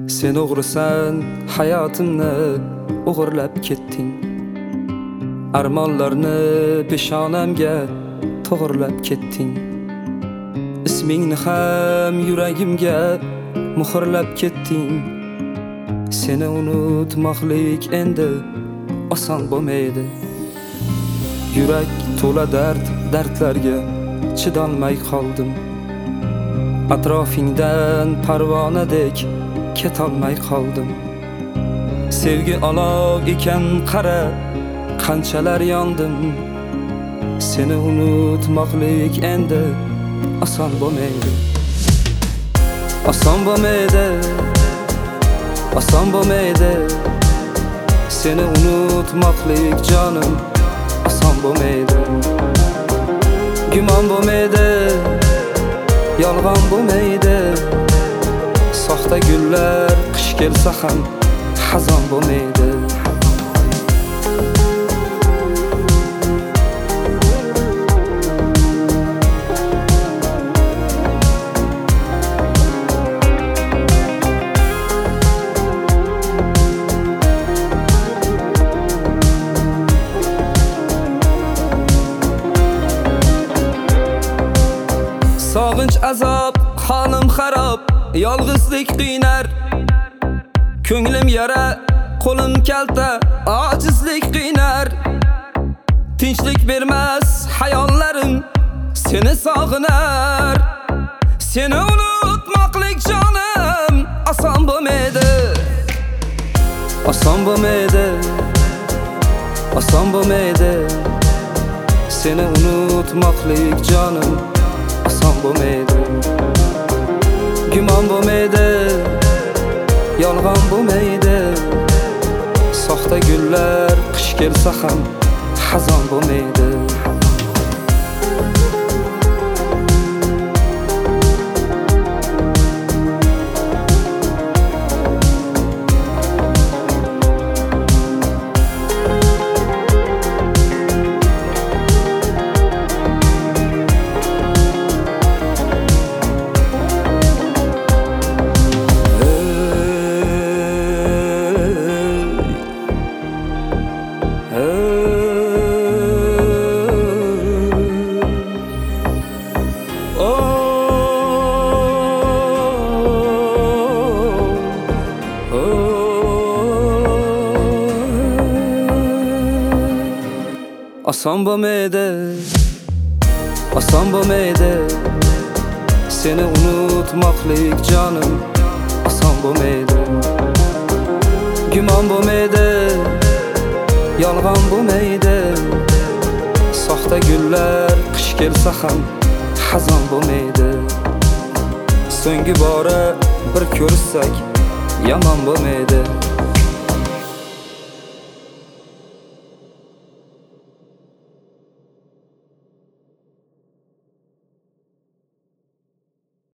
Sen o'g'risan hayotimni o'g'irlab ketding. Armonlarni peshonamga to'g'rilab ketding. Ismingni ham yuragimga muhrlab ketding. Seni unutmoqlik endi oson bo'lmaydi. Yurak to'la dardlarga chidolmay qoldim. Atrofingdan parvonadek ketolmay qoldim. Sevgi olov ekan qara, qanchalar yondim. Seni unutmoqlik endi oson bo'lmaydi. Oson bo'lmaydi. Oson bo'lmaydi. Seni unutmoqlik jonim oson bo'lmaydi. Gumon bo'lmaydi. Yolg'on bo'lmaydi. Soxta gullar qish kelsa ham xazon bo'lmaydi. Sog'inch azob, holim xarob, yolg'izlik qiynar. Ko'nglim yara, qo'lim kalta, ojizlik qiynar. Tinchlik bermas hayollarim seni sog'inar. Seni unutmoqlik jonim oson bo'lmaydi. Oson bo'lmaydi. Oson bo'lmaydi. Seni unutmoqlik jonim oson bo'lmaydi. Gumon bo'lmaydi. Yolg'on bo'lmaydi. Soxta gullar qish kelsa ham xazon bo'lmaydi. Oson bo'lmaydi. Oson bo'lmaydi. Seni unutmoqlik jonim oson bo'lmaydi. Gumon bo'lmaydi. Yolg'on bo'lmaydi. Soxta gullar qish kelsa ham xazon bo'lmaydi. So'nggi bora bir ko'rishsak yomon bo'lmaydi.